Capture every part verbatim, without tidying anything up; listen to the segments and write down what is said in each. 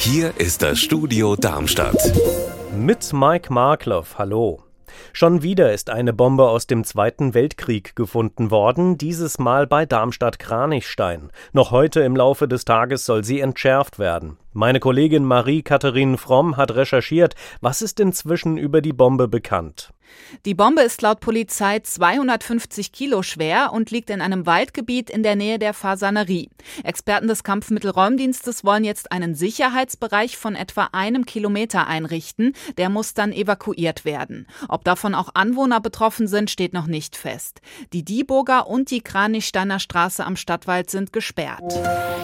Hier ist das Studio Darmstadt. Mit Mike Markloff, hallo. Schon wieder ist eine Bombe aus dem Zweiten Weltkrieg gefunden worden, dieses Mal bei Darmstadt-Kranichstein. Noch heute im Laufe des Tages soll sie entschärft werden. Meine Kollegin Marie-Katharin Fromm hat recherchiert, was ist inzwischen über die Bombe bekannt. Die Bombe ist laut Polizei zweihundertfünfzig Kilo schwer und liegt in einem Waldgebiet in der Nähe der Fasanerie. Experten des Kampfmittelräumdienstes wollen jetzt einen Sicherheitsbereich von etwa einem Kilometer einrichten. Der muss dann evakuiert werden. Ob davon auch Anwohner betroffen sind, steht noch nicht fest. Die Dieburger und die Kranichsteiner Straße am Stadtwald sind gesperrt.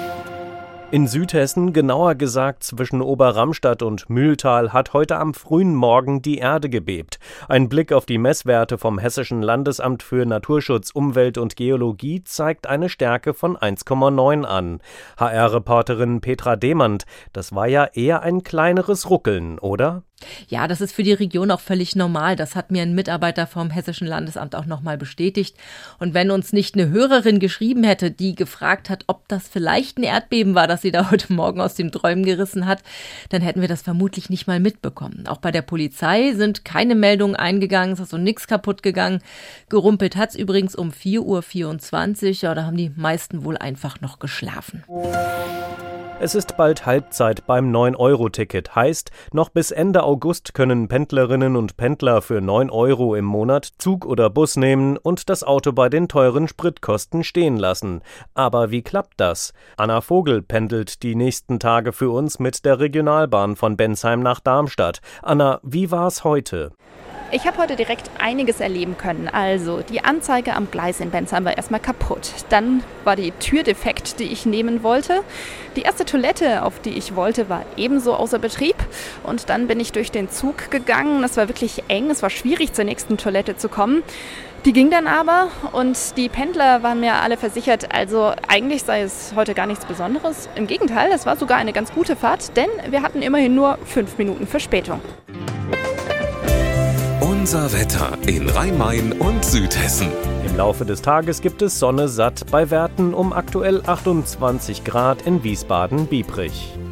In Südhessen, genauer gesagt zwischen Oberramstadt und Mühltal, hat heute am frühen Morgen die Erde gebebt. Ein Blick auf die Messwerte vom Hessischen Landesamt für Naturschutz, Umwelt und Geologie zeigt eine Stärke von eins Komma neun an. H R-Reporterin Petra Demand, das war ja eher ein kleineres Ruckeln, oder? Ja, das ist für die Region auch völlig normal. Das hat mir ein Mitarbeiter vom Hessischen Landesamt auch nochmal bestätigt. Und wenn uns nicht eine Hörerin geschrieben hätte, die gefragt hat, ob das vielleicht ein Erdbeben war, das sie da heute Morgen aus den Träumen gerissen hat, dann hätten wir das vermutlich nicht mal mitbekommen. Auch bei der Polizei sind keine Meldungen eingegangen, es ist also nichts kaputt gegangen. Gerumpelt hat es übrigens um vier Uhr vierundzwanzig. Ja, da haben die meisten wohl einfach noch geschlafen. Es ist bald Halbzeit beim neun Euro Ticket. Heißt, noch bis Ende August können Pendlerinnen und Pendler für neun Euro im Monat Zug oder Bus nehmen und das Auto bei den teuren Spritkosten stehen lassen. Aber wie klappt das? Anna Vogel pendelt die nächsten Tage für uns mit der Regionalbahn von Bensheim nach Darmstadt. Anna, wie war's heute? Ich habe heute direkt einiges erleben können. Also, die Anzeige am Gleis in Bensheim war erstmal kaputt. Dann war die Tür defekt, die ich nehmen wollte. Die erste Toilette, auf die ich wollte, war ebenso außer Betrieb. Und dann bin ich durch den Zug gegangen. Es war wirklich eng, es war schwierig, zur nächsten Toilette zu kommen. Die ging dann aber und die Pendler waren mir alle versichert, also eigentlich sei es heute gar nichts Besonderes. Im Gegenteil, es war sogar eine ganz gute Fahrt, denn wir hatten immerhin nur fünf Minuten Verspätung. Unser Wetter in Rhein-Main und Südhessen. Im Laufe des Tages gibt es Sonne satt bei Werten um aktuell achtundzwanzig Grad in Wiesbaden-Biebrich.